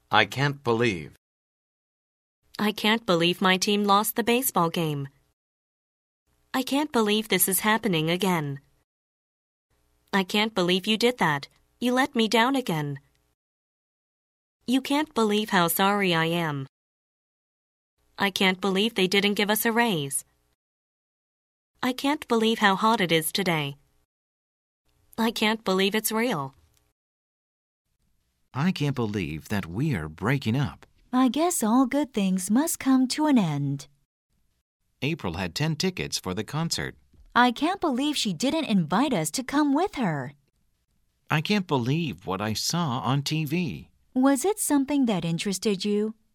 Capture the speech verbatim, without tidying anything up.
I can't believe. I can't believe my team lost the baseball game. I can't believe this is happening again. I can't believe you did that. You let me down again. You can't believe how sorry I am. I can't believe they didn't give us a raise. I can't believe how hot it is today. I can't believe it's real. I can't believe that we are breaking up. I guess all good things must come to an end. April had ten tickets for the concert. I can't believe she didn't invite us to come with her. I can't believe what I saw on T V. Was it something that interested you?